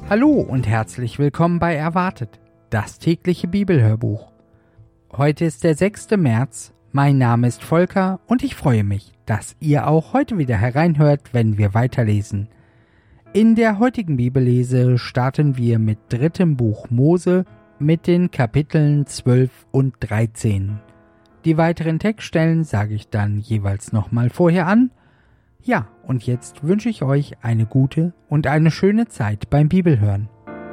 Hallo und herzlich willkommen bei Erwartet, das tägliche Bibelhörbuch. Heute ist der 6. März, mein Name ist Volker und ich freue mich, dass ihr auch heute wieder hereinhört, wenn wir weiterlesen. In der heutigen Bibellese starten wir mit 3. Buch Mose mit den Kapiteln 12 und 13. Die weiteren Textstellen sage ich dann jeweils nochmal vorher an. Ja, und jetzt wünsche ich euch eine gute und eine schöne Zeit beim Bibelhören.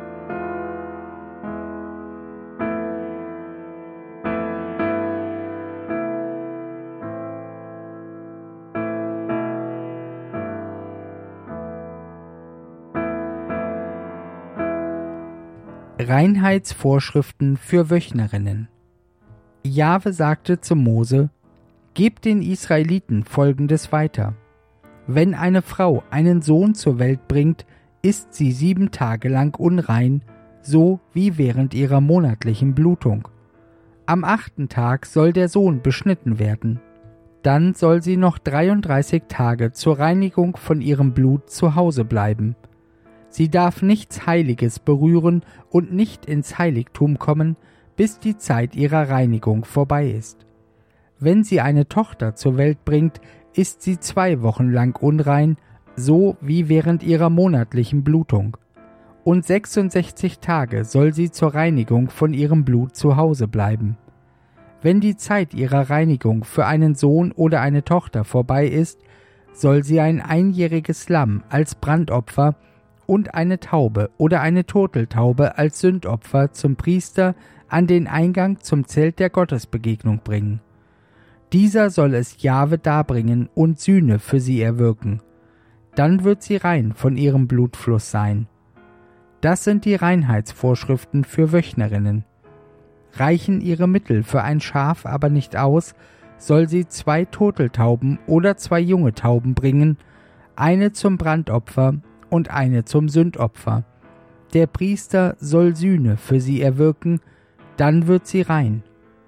Reinheitsvorschriften für Wöchnerinnen. Jahwe sagte zu Mose: Gebt den Israeliten Folgendes weiter. Wenn eine Frau einen Sohn zur Welt bringt, ist sie 7 Tage lang unrein, so wie während ihrer monatlichen Blutung. Am 8. Tag soll der Sohn beschnitten werden. Dann soll sie noch 33 Tage zur Reinigung von ihrem Blut zu Hause bleiben. Sie darf nichts Heiliges berühren und nicht ins Heiligtum kommen, bis die Zeit ihrer Reinigung vorbei ist. Wenn sie eine Tochter zur Welt bringt, ist sie 2 Wochen lang unrein, so wie während ihrer monatlichen Blutung. Und 66 Tage soll sie zur Reinigung von ihrem Blut zu Hause bleiben. Wenn die Zeit ihrer Reinigung für einen Sohn oder eine Tochter vorbei ist, soll sie ein einjähriges Lamm als Brandopfer und eine Taube oder eine Turteltaube als Sündopfer zum Priester an den Eingang zum Zelt der Gottesbegegnung bringen. Dieser soll es Jahwe darbringen und Sühne für sie erwirken. Dann wird sie rein von ihrem Blutfluss sein. Das sind die Reinheitsvorschriften für Wöchnerinnen. Reichen ihre Mittel für ein Schaf aber nicht aus, soll sie 2 Turteltauben oder 2 junge Tauben bringen, eine zum Brandopfer und eine zum Sündopfer. Der Priester soll Sühne für sie erwirken, dann wird sie rein.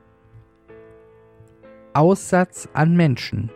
Aussatz an Menschen.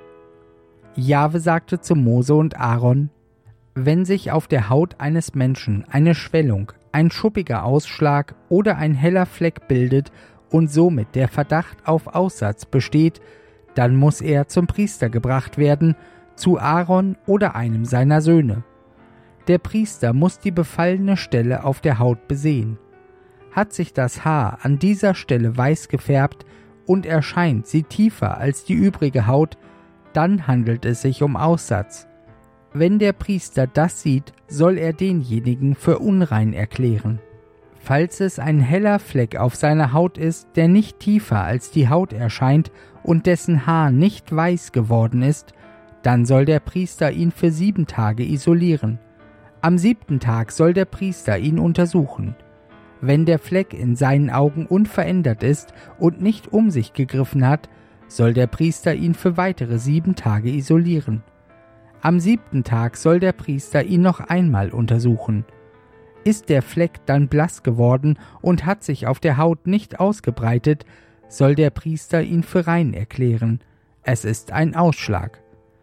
Jahwe sagte zu Mose und Aaron: Wenn sich auf der Haut eines Menschen eine Schwellung, ein schuppiger Ausschlag oder ein heller Fleck bildet und somit der Verdacht auf Aussatz besteht, dann muss er zum Priester gebracht werden, zu Aaron oder einem seiner Söhne. Der Priester muss die befallene Stelle auf der Haut besehen. Hat sich das Haar an dieser Stelle weiß gefärbt und erscheint sie tiefer als die übrige Haut, dann handelt es sich um Aussatz. Wenn der Priester das sieht, soll er denjenigen für unrein erklären. Falls es ein heller Fleck auf seiner Haut ist, der nicht tiefer als die Haut erscheint und dessen Haar nicht weiß geworden ist, dann soll der Priester ihn für 7 Tage isolieren. Am 7. Tag soll der Priester ihn untersuchen. Wenn der Fleck in seinen Augen unverändert ist und nicht um sich gegriffen hat, soll der Priester ihn für weitere 7 Tage isolieren. Am 7. Tag soll der Priester ihn noch einmal untersuchen. Ist der Fleck dann blass geworden und hat sich auf der Haut nicht ausgebreitet, soll der Priester ihn für rein erklären. Es ist ein Ausschlag.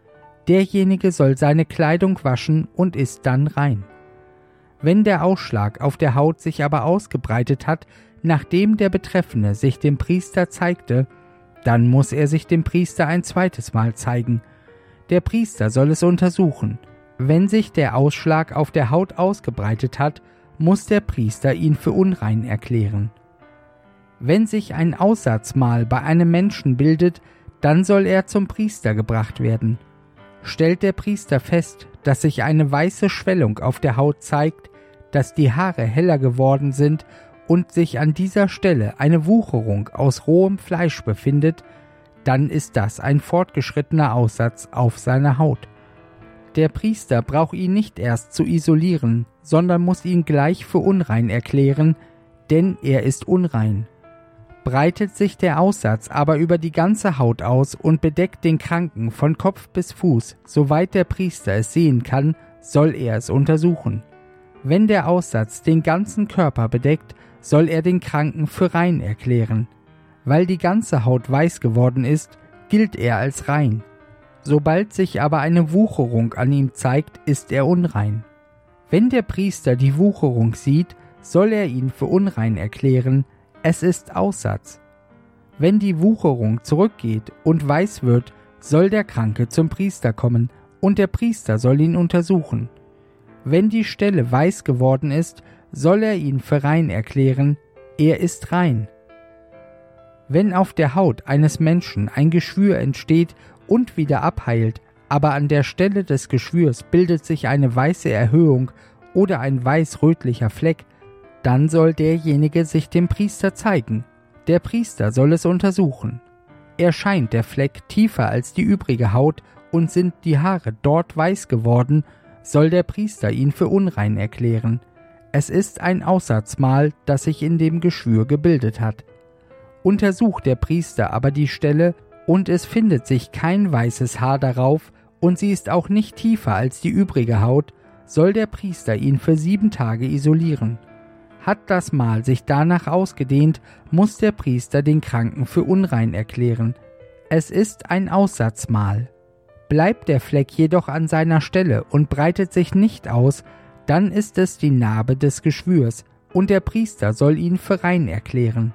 Derjenige soll seine Kleidung waschen und ist dann rein. Wenn der Ausschlag auf der Haut sich aber ausgebreitet hat, nachdem der Betreffende sich dem Priester zeigte, dann muss er sich dem Priester ein zweites Mal zeigen. Der Priester soll es untersuchen. Wenn sich der Ausschlag auf der Haut ausgebreitet hat, muss der Priester ihn für unrein erklären. Wenn sich ein Aussatzmal bei einem Menschen bildet, dann soll er zum Priester gebracht werden. Stellt der Priester fest, dass sich eine weiße Schwellung auf der Haut zeigt, dass die Haare heller geworden sind und sich an dieser Stelle eine Wucherung aus rohem Fleisch befindet, dann ist das ein fortgeschrittener Aussatz auf seiner Haut. Der Priester braucht ihn nicht erst zu isolieren, sondern muss ihn gleich für unrein erklären, denn er ist unrein. Breitet sich der Aussatz aber über die ganze Haut aus und bedeckt den Kranken von Kopf bis Fuß, soweit der Priester es sehen kann, soll er es untersuchen. Wenn der Aussatz den ganzen Körper bedeckt, soll er den Kranken für rein erklären. Weil die ganze Haut weiß geworden ist, gilt er als rein. Sobald sich aber eine Wucherung an ihm zeigt, ist er unrein. Wenn der Priester die Wucherung sieht, soll er ihn für unrein erklären, es ist Aussatz. Wenn die Wucherung zurückgeht und weiß wird, soll der Kranke zum Priester kommen, und der Priester soll ihn untersuchen. Wenn die Stelle weiß geworden ist, soll er ihn für rein erklären, er ist rein. Wenn auf der Haut eines Menschen ein Geschwür entsteht und wieder abheilt, aber an der Stelle des Geschwürs bildet sich eine weiße Erhöhung oder ein weiß-rötlicher Fleck, dann soll derjenige sich dem Priester zeigen. Der Priester soll es untersuchen. Erscheint der Fleck tiefer als die übrige Haut und sind die Haare dort weiß geworden, soll der Priester ihn für unrein erklären. Es ist ein Aussatzmal, das sich in dem Geschwür gebildet hat. Untersucht der Priester aber die Stelle, und es findet sich kein weißes Haar darauf, und sie ist auch nicht tiefer als die übrige Haut, soll der Priester ihn für 7 Tage isolieren. Hat das Mal sich danach ausgedehnt, muss der Priester den Kranken für unrein erklären. Es ist ein Aussatzmal. Bleibt der Fleck jedoch an seiner Stelle und breitet sich nicht aus, dann ist es die Narbe des Geschwürs, und der Priester soll ihn für rein erklären.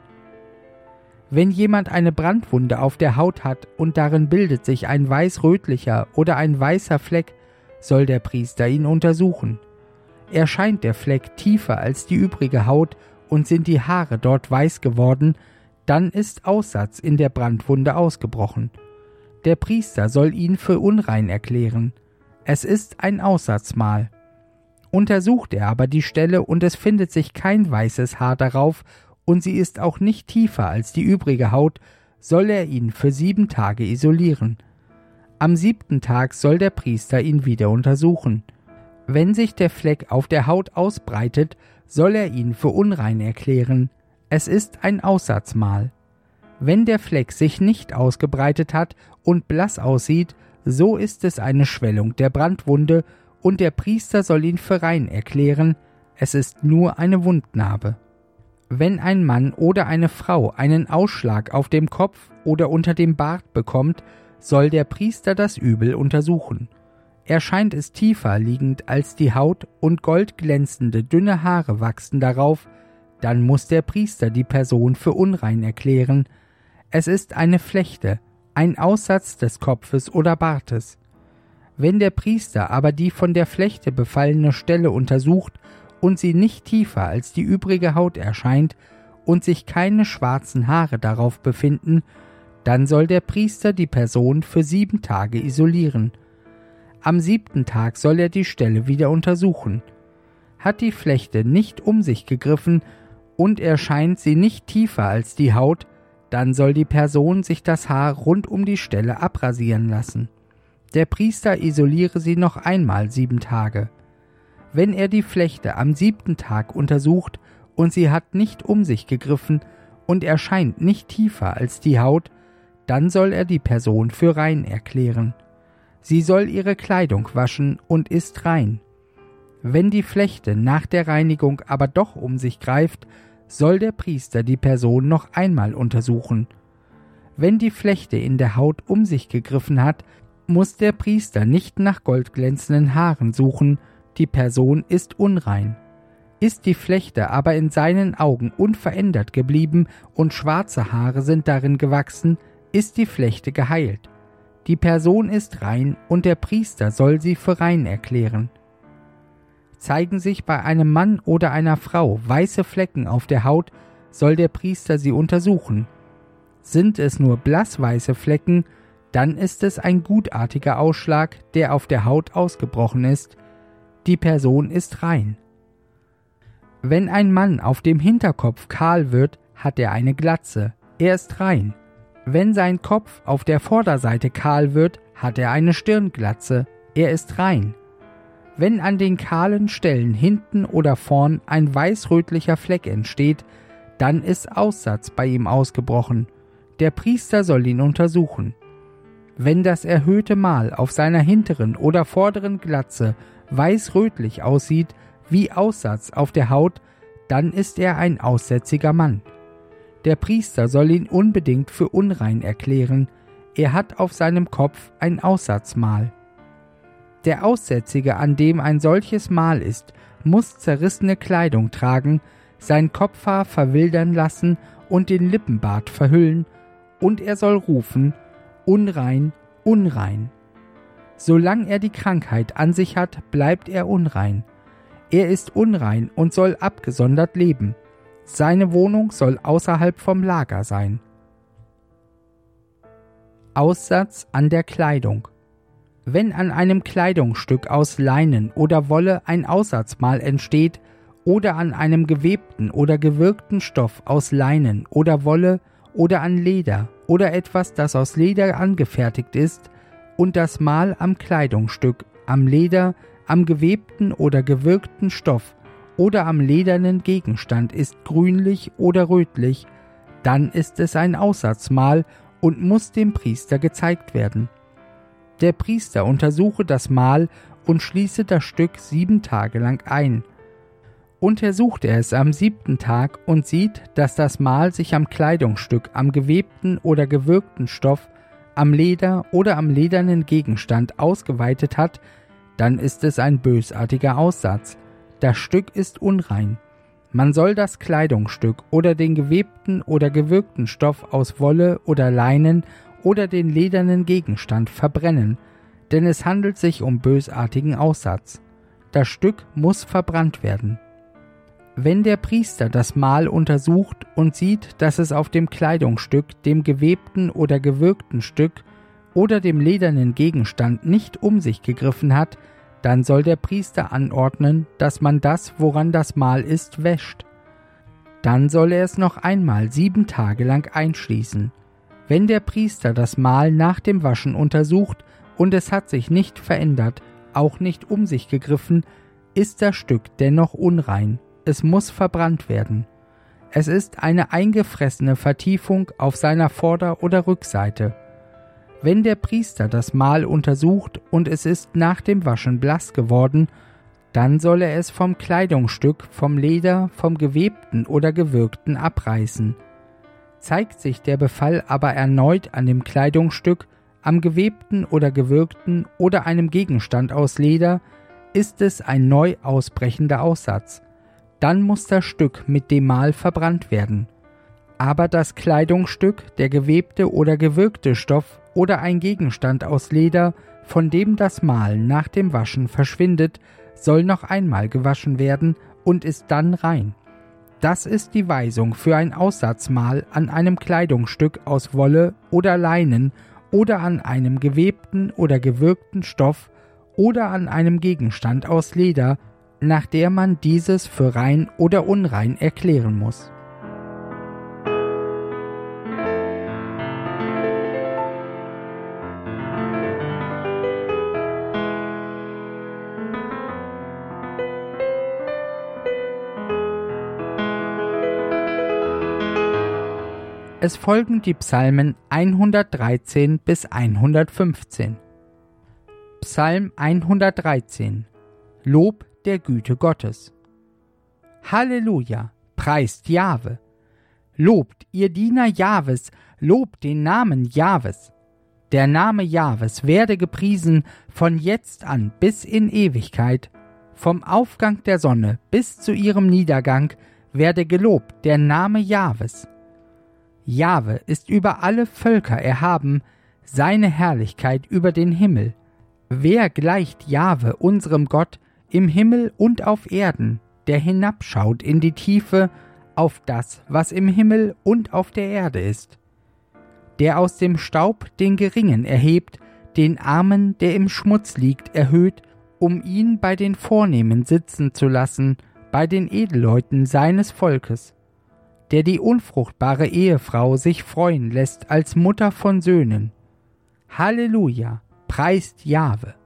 Wenn jemand eine Brandwunde auf der Haut hat und darin bildet sich ein weiß-rötlicher oder ein weißer Fleck, soll der Priester ihn untersuchen. Erscheint der Fleck tiefer als die übrige Haut und sind die Haare dort weiß geworden, dann ist Aussatz in der Brandwunde ausgebrochen. Der Priester soll ihn für unrein erklären. Es ist ein Aussatzmal. Untersucht er aber die Stelle und es findet sich kein weißes Haar darauf und sie ist auch nicht tiefer als die übrige Haut, soll er ihn für 7 Tage isolieren. Am 7. Tag soll der Priester ihn wieder untersuchen. Wenn sich der Fleck auf der Haut ausbreitet, soll er ihn für unrein erklären. Es ist ein Aussatzmal. Wenn der Fleck sich nicht ausgebreitet hat und blass aussieht, so ist es eine Schwellung der Brandwunde, und der Priester soll ihn für rein erklären, es ist nur eine Wundnarbe. Wenn ein Mann oder eine Frau einen Ausschlag auf dem Kopf oder unter dem Bart bekommt, soll der Priester das Übel untersuchen. Erscheint es tiefer liegend als die Haut und goldglänzende, dünne Haare wachsen darauf, dann muss der Priester die Person für unrein erklären. Es ist eine Flechte, ein Aussatz des Kopfes oder Bartes. Wenn der Priester aber die von der Flechte befallene Stelle untersucht und sie nicht tiefer als die übrige Haut erscheint und sich keine schwarzen Haare darauf befinden, dann soll der Priester die Person für 7 Tage isolieren. Am 7. Tag soll er die Stelle wieder untersuchen. Hat die Flechte nicht um sich gegriffen und erscheint sie nicht tiefer als die Haut, dann soll die Person sich das Haar rund um die Stelle abrasieren lassen. Der Priester isoliere sie noch einmal 7 Tage. Wenn er die Flechte am 7. Tag untersucht und sie hat nicht um sich gegriffen und erscheint nicht tiefer als die Haut, dann soll er die Person für rein erklären. Sie soll ihre Kleidung waschen und ist rein. Wenn die Flechte nach der Reinigung aber doch um sich greift, soll der Priester die Person noch einmal untersuchen. Wenn die Flechte in der Haut um sich gegriffen hat, muss der Priester nicht nach goldglänzenden Haaren suchen, die Person ist unrein. Ist die Flechte aber in seinen Augen unverändert geblieben und schwarze Haare sind darin gewachsen, ist die Flechte geheilt. Die Person ist rein und der Priester soll sie für rein erklären. Zeigen sich bei einem Mann oder einer Frau weiße Flecken auf der Haut, soll der Priester sie untersuchen. Sind es nur blassweiße Flecken, dann ist es ein gutartiger Ausschlag, der auf der Haut ausgebrochen ist. Die Person ist rein. Wenn ein Mann auf dem Hinterkopf kahl wird, hat er eine Glatze. Er ist rein. Wenn sein Kopf auf der Vorderseite kahl wird, hat er eine Stirnglatze. Er ist rein. Wenn an den kahlen Stellen hinten oder vorn ein weiß-rötlicher Fleck entsteht, dann ist Aussatz bei ihm ausgebrochen. Der Priester soll ihn untersuchen. Wenn das erhöhte Mal auf seiner hinteren oder vorderen Glatze weiß-rötlich aussieht, wie Aussatz auf der Haut, dann ist er ein aussätziger Mann. Der Priester soll ihn unbedingt für unrein erklären, er hat auf seinem Kopf ein Aussatzmal. Der Aussätzige, an dem ein solches Mal ist, muss zerrissene Kleidung tragen, sein Kopfhaar verwildern lassen und den Lippenbart verhüllen, und er soll rufen, unrein, unrein. Solange er die Krankheit an sich hat, bleibt er unrein. Er ist unrein und soll abgesondert leben. Seine Wohnung soll außerhalb vom Lager sein. Aussatz an der Kleidung. Wenn an einem Kleidungsstück aus Leinen oder Wolle ein Aussatzmal entsteht oder an einem gewebten oder gewirkten Stoff aus Leinen oder Wolle oder an Leder oder etwas, das aus Leder angefertigt ist, und das Mal am Kleidungsstück, am Leder, am gewebten oder gewirkten Stoff oder am ledernen Gegenstand ist grünlich oder rötlich, dann ist es ein Aussatzmal und muss dem Priester gezeigt werden. Der Priester untersuche das Mal und schließe das Stück 7 Tage lang ein. Untersucht er es am 7. Tag und sieht, dass das Mal sich am Kleidungsstück, am gewebten oder gewirkten Stoff, am Leder oder am ledernen Gegenstand ausgeweitet hat, dann ist es ein bösartiger Aussatz. Das Stück ist unrein. Man soll das Kleidungsstück oder den gewebten oder gewirkten Stoff aus Wolle oder Leinen oder den ledernen Gegenstand verbrennen, denn es handelt sich um bösartigen Aussatz. Das Stück muss verbrannt werden. Wenn der Priester das Mal untersucht und sieht, dass es auf dem Kleidungsstück, dem gewebten oder gewirkten Stück oder dem ledernen Gegenstand nicht um sich gegriffen hat, dann soll der Priester anordnen, dass man das, woran das Mal ist, wäscht. Dann soll er es noch einmal 7 Tage lang einschließen. Wenn der Priester das Mal nach dem Waschen untersucht und es hat sich nicht verändert, auch nicht um sich gegriffen, ist das Stück dennoch unrein. Es muss verbrannt werden. Es ist eine eingefressene Vertiefung auf seiner Vorder- oder Rückseite. Wenn der Priester das Mal untersucht und es ist nach dem Waschen blass geworden, dann soll er es vom Kleidungsstück, vom Leder, vom gewebten oder gewirkten abreißen. Zeigt sich der Befall aber erneut an dem Kleidungsstück, am gewebten oder gewirkten oder einem Gegenstand aus Leder, ist es ein neu ausbrechender Aussatz. Dann muss das Stück mit dem Mal verbrannt werden. Aber das Kleidungsstück, der gewebte oder gewirkte Stoff oder ein Gegenstand aus Leder, von dem das Mal nach dem Waschen verschwindet, soll noch einmal gewaschen werden und ist dann rein. Das ist die Weisung für ein Aussatzmal an einem Kleidungsstück aus Wolle oder Leinen oder an einem gewebten oder gewirkten Stoff oder an einem Gegenstand aus Leder, nach der man dieses für rein oder unrein erklären muss. Es folgen die Psalmen 113 bis 115. Psalm 113. Lob der Güte Gottes. Halleluja, preist Jahwe. Lobt, ihr Diener Jahwes, lobt den Namen Jahwes. Der Name Jahwes werde gepriesen von jetzt an bis in Ewigkeit. Vom Aufgang der Sonne bis zu ihrem Niedergang werde gelobt der Name Jahwes. Jahwe ist über alle Völker erhaben, seine Herrlichkeit über den Himmel. Wer gleicht Jahwe, unserem Gott, im Himmel und auf Erden, der hinabschaut in die Tiefe auf das, was im Himmel und auf der Erde ist? Der aus dem Staub den Geringen erhebt, den Armen, der im Schmutz liegt, erhöht, um ihn bei den Vornehmen sitzen zu lassen, bei den Edelleuten seines Volkes. Der die unfruchtbare Ehefrau sich freuen lässt als Mutter von Söhnen. Halleluja, preist Jahwe.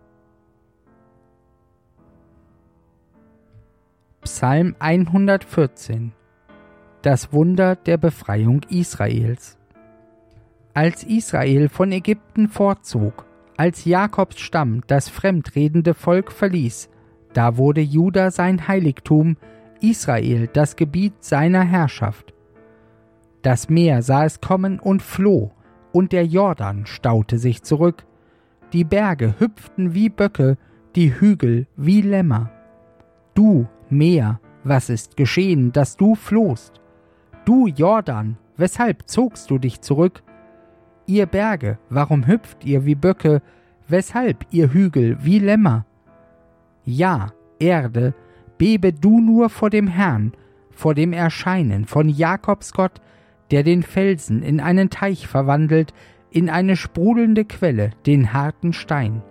Psalm 114. Das Wunder der Befreiung Israels. Als Israel von Ägypten fortzog, als Jakobs Stamm das fremdredende Volk verließ, da wurde Juda sein Heiligtum, Israel das Gebiet seiner Herrschaft. Das Meer sah es kommen und floh, und der Jordan staute sich zurück. Die Berge hüpften wie Böcke, die Hügel wie Lämmer. Du, Meer, was ist geschehen, dass du flohst? Du, Jordan, weshalb zogst du dich zurück? Ihr Berge, warum hüpft ihr wie Böcke? Weshalb, ihr Hügel, wie Lämmer? Ja, Erde, bebe du nur vor dem Herrn, vor dem Erscheinen von Jakobs Gott, der den Felsen in einen Teich verwandelt, in eine sprudelnde Quelle, den harten Stein.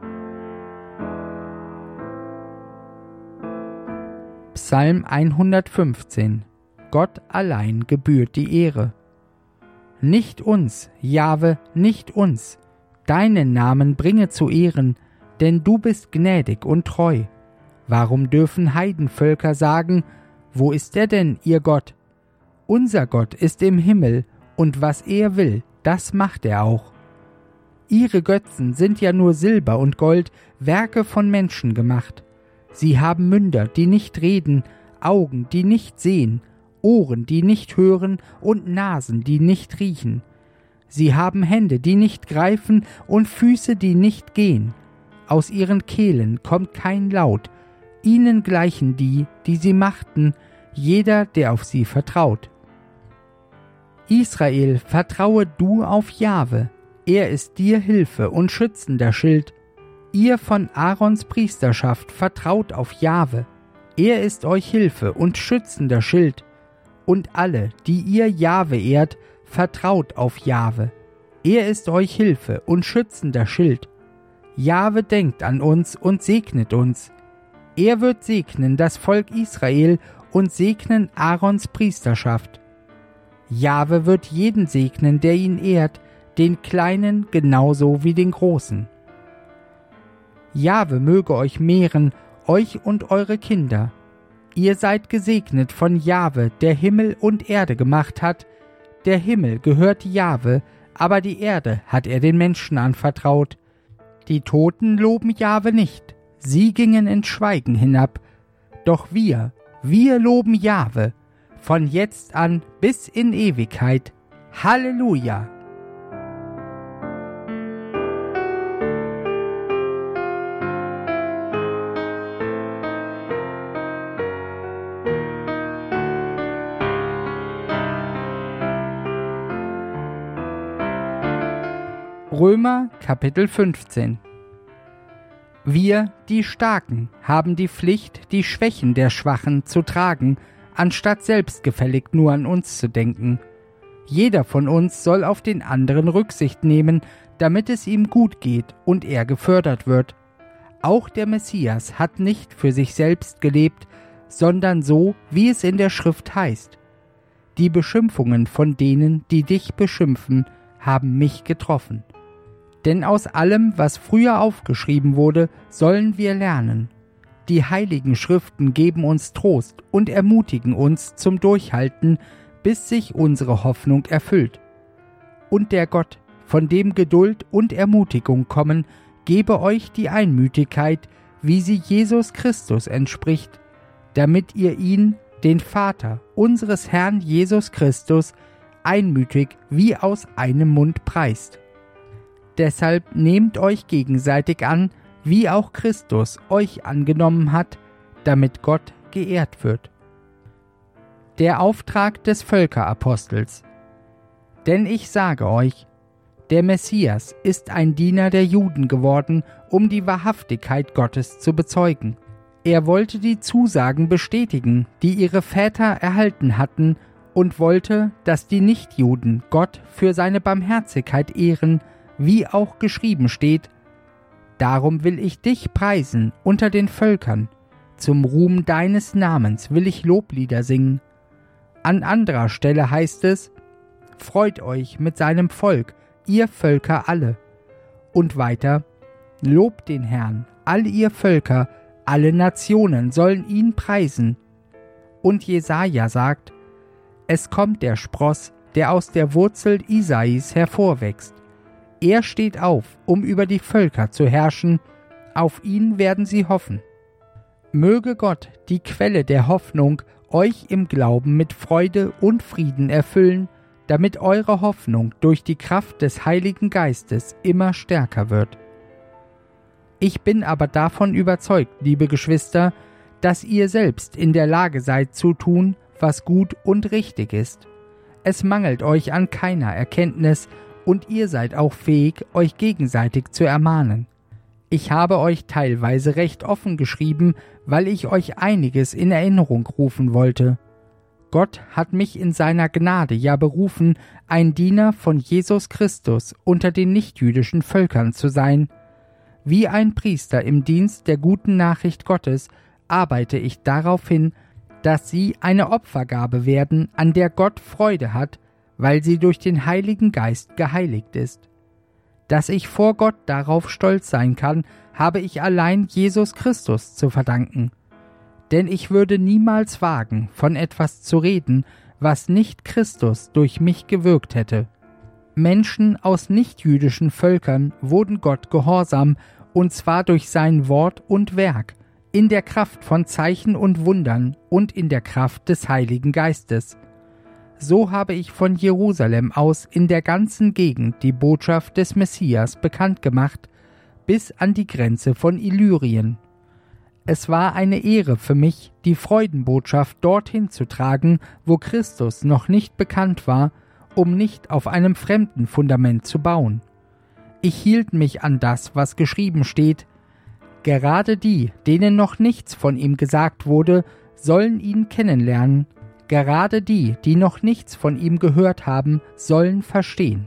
Psalm 115. Gott allein gebührt die Ehre. Nicht uns, Jahwe, nicht uns, deinen Namen bringe zu Ehren, denn du bist gnädig und treu. Warum dürfen Heidenvölker sagen, wo ist er denn, ihr Gott? Unser Gott ist im Himmel, und was er will, das macht er auch. Ihre Götzen sind ja nur Silber und Gold, Werke von Menschen gemacht. Sie haben Münder, die nicht reden, Augen, die nicht sehen, Ohren, die nicht hören und Nasen, die nicht riechen. Sie haben Hände, die nicht greifen und Füße, die nicht gehen. Aus ihren Kehlen kommt kein Laut. Ihnen gleichen die, die sie machten, jeder, der auf sie vertraut. Israel, vertraue du auf Jahwe. Er ist dir Hilfe und schützender Schild. Ihr von Aarons Priesterschaft vertraut auf Jahwe. Er ist euch Hilfe und schützender Schild. Und alle, die ihr Jahwe ehrt, vertraut auf Jahwe. Er ist euch Hilfe und schützender Schild. Jahwe denkt an uns und segnet uns. Er wird segnen das Volk Israel und segnen Aarons Priesterschaft. Jahwe wird jeden segnen, der ihn ehrt, den Kleinen genauso wie den Großen. Jahwe möge euch mehren, euch und eure Kinder. Ihr seid gesegnet von Jahwe, der Himmel und Erde gemacht hat. Der Himmel gehört Jahwe, aber die Erde hat er den Menschen anvertraut. Die Toten loben Jahwe nicht, sie gingen in Schweigen hinab. Doch wir loben Jahwe, von jetzt an bis in Ewigkeit. Halleluja! Römer Kapitel 15. Wir, die Starken, haben die Pflicht, die Schwächen der Schwachen zu tragen, anstatt selbstgefällig nur an uns zu denken. Jeder von uns soll auf den anderen Rücksicht nehmen, damit es ihm gut geht und er gefördert wird. Auch der Messias hat nicht für sich selbst gelebt, sondern so, wie es in der Schrift heißt: Die Beschimpfungen von denen, die dich beschimpfen, haben mich getroffen. Denn aus allem, was früher aufgeschrieben wurde, sollen wir lernen. Die heiligen Schriften geben uns Trost und ermutigen uns zum Durchhalten, bis sich unsere Hoffnung erfüllt. Und der Gott, von dem Geduld und Ermutigung kommen, gebe euch die Einmütigkeit, wie sie Jesus Christus entspricht, damit ihr ihn, den Vater unseres Herrn Jesus Christus, einmütig wie aus einem Mund preist. Deshalb nehmt euch gegenseitig an, wie auch Christus euch angenommen hat, damit Gott geehrt wird. Der Auftrag des Völkerapostels. Denn ich sage euch, der Messias ist ein Diener der Juden geworden, um die Wahrhaftigkeit Gottes zu bezeugen. Er wollte die Zusagen bestätigen, die ihre Väter erhalten hatten, und wollte, dass die Nichtjuden Gott für seine Barmherzigkeit ehren, wie auch geschrieben steht: Darum will ich dich preisen unter den Völkern, zum Ruhm deines Namens will ich Loblieder singen. An anderer Stelle heißt es: Freut euch mit seinem Volk, ihr Völker alle. Und weiter: Lobt den Herrn, all ihr Völker, alle Nationen sollen ihn preisen. Und Jesaja sagt: Es kommt der Spross, der aus der Wurzel Isais hervorwächst. Er steht auf, um über die Völker zu herrschen, auf ihn werden sie hoffen. Möge Gott, die Quelle der Hoffnung, euch im Glauben mit Freude und Frieden erfüllen, damit eure Hoffnung durch die Kraft des Heiligen Geistes immer stärker wird. Ich bin aber davon überzeugt, liebe Geschwister, dass ihr selbst in der Lage seid zu tun, was gut und richtig ist. Es mangelt euch an keiner Erkenntnis, und ihr seid auch fähig, euch gegenseitig zu ermahnen. Ich habe euch teilweise recht offen geschrieben, weil ich euch einiges in Erinnerung rufen wollte. Gott hat mich in seiner Gnade ja berufen, ein Diener von Jesus Christus unter den nichtjüdischen Völkern zu sein. Wie ein Priester im Dienst der guten Nachricht Gottes arbeite ich darauf hin, dass sie eine Opfergabe werden, an der Gott Freude hat, weil sie durch den Heiligen Geist geheiligt ist. Dass ich vor Gott darauf stolz sein kann, habe ich allein Jesus Christus zu verdanken. Denn ich würde niemals wagen, von etwas zu reden, was nicht Christus durch mich gewirkt hätte. Menschen aus nichtjüdischen Völkern wurden Gott gehorsam, und zwar durch sein Wort und Werk, in der Kraft von Zeichen und Wundern und in der Kraft des Heiligen Geistes. So habe ich von Jerusalem aus in der ganzen Gegend die Botschaft des Messias bekannt gemacht, bis an die Grenze von Illyrien. Es war eine Ehre für mich, die Freudenbotschaft dorthin zu tragen, wo Christus noch nicht bekannt war, um nicht auf einem fremden Fundament zu bauen. Ich hielt mich an das, was geschrieben steht: Gerade die, denen noch nichts von ihm gesagt wurde, sollen ihn kennenlernen. Gerade die, die noch nichts von ihm gehört haben, sollen verstehen.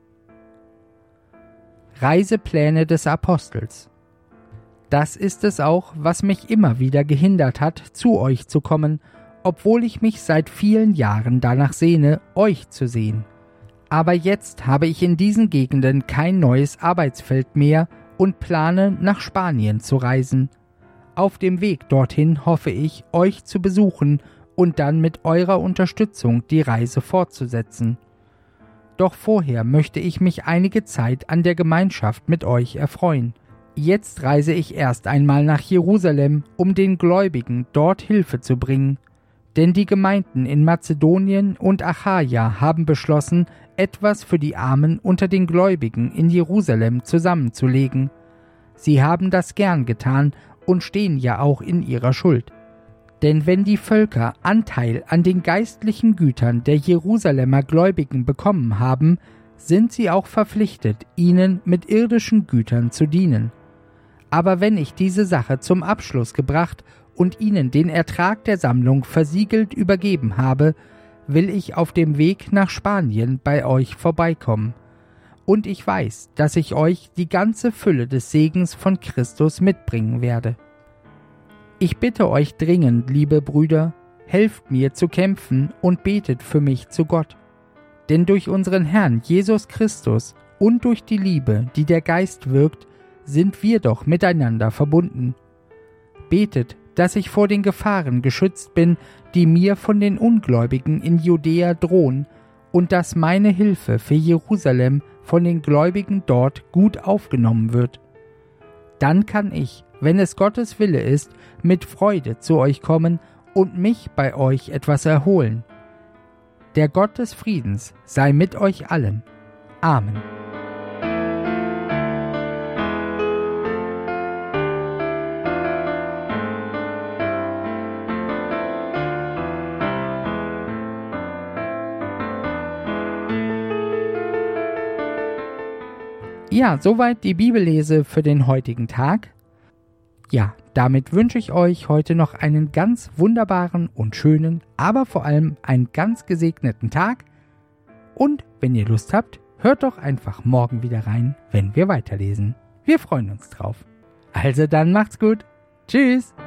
Reisepläne des Apostels. Das ist es auch, was mich immer wieder gehindert hat, zu euch zu kommen, obwohl ich mich seit vielen Jahren danach sehne, euch zu sehen. Aber jetzt habe ich in diesen Gegenden kein neues Arbeitsfeld mehr und plane, nach Spanien zu reisen. Auf dem Weg dorthin hoffe ich, euch zu besuchen und dann mit eurer Unterstützung die Reise fortzusetzen. Doch vorher möchte ich mich einige Zeit an der Gemeinschaft mit euch erfreuen. Jetzt reise ich erst einmal nach Jerusalem, um den Gläubigen dort Hilfe zu bringen. Denn die Gemeinden in Mazedonien und Achaia haben beschlossen, etwas für die Armen unter den Gläubigen in Jerusalem zusammenzulegen. Sie haben das gern getan und stehen ja auch in ihrer Schuld. Denn wenn die Völker Anteil an den geistlichen Gütern der Jerusalemer Gläubigen bekommen haben, sind sie auch verpflichtet, ihnen mit irdischen Gütern zu dienen. Aber wenn ich diese Sache zum Abschluss gebracht und ihnen den Ertrag der Sammlung versiegelt übergeben habe, will ich auf dem Weg nach Spanien bei euch vorbeikommen. Und ich weiß, dass ich euch die ganze Fülle des Segens von Christus mitbringen werde. Ich bitte euch dringend, liebe Brüder, helft mir zu kämpfen und betet für mich zu Gott. Denn durch unseren Herrn Jesus Christus und durch die Liebe, die der Geist wirkt, sind wir doch miteinander verbunden. Betet, dass ich vor den Gefahren geschützt bin, die mir von den Ungläubigen in Judäa drohen, und dass meine Hilfe für Jerusalem von den Gläubigen dort gut aufgenommen wird. Dann kann ich, wenn es Gottes Wille ist, mit Freude zu euch kommen und mich bei euch etwas erholen. Der Gott des Friedens sei mit euch allen. Amen. Ja, soweit die Bibellese für den heutigen Tag. Ja, damit wünsche ich euch heute noch einen ganz wunderbaren und schönen, aber vor allem einen ganz gesegneten Tag. Und wenn ihr Lust habt, hört doch einfach morgen wieder rein, wenn wir weiterlesen. Wir freuen uns drauf. Also dann macht's gut. Tschüss.